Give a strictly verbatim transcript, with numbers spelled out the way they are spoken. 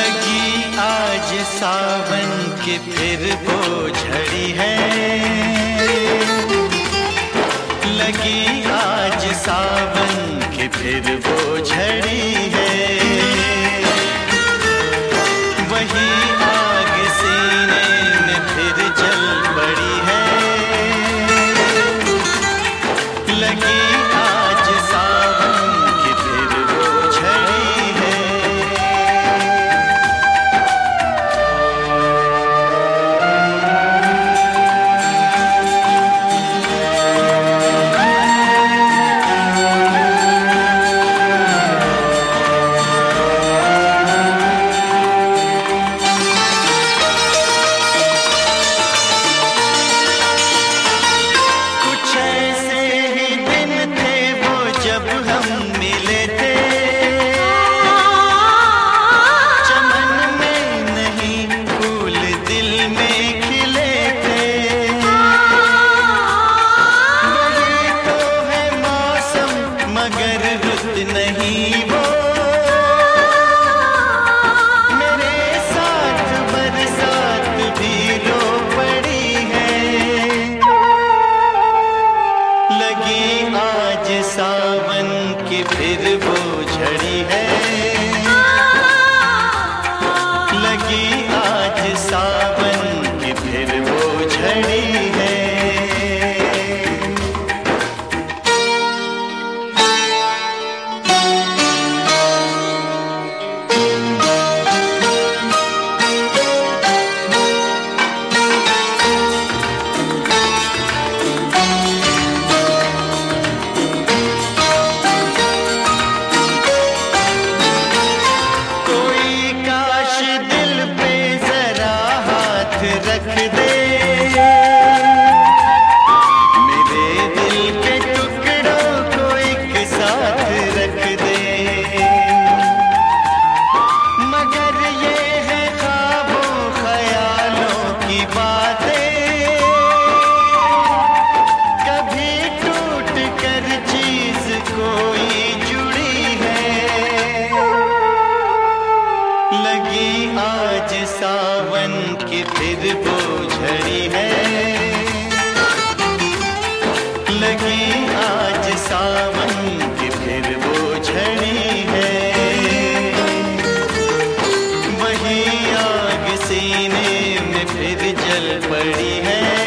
लगी आज सावन की फिर वो झड़ी है, लगी आज सावन की फिर वो झड़ी है। वही आग सीने में फिर जल पड़ी है, लगी आज सावन की फिर वो झड़ी है। मगर रुत नहीं वो मेरे साथ बरसात भी रो पड़ी है, लगी आज सावन की फिर वो झड़ी है, लगी आज सावन की फिर वो झड़ी है। रख दे मेरे दिल के टुकड़ों को एक साथ रख दे, मगर ये है ख्वाबों ख्यालों की बातें, कभी टूट कर चीज कोई जुड़ी है, लगी आज सावन की फिर वो झड़ी है, लगी आज सावन की फिर वो झड़ी है। वही आग सीने में फिर जल पड़ी है,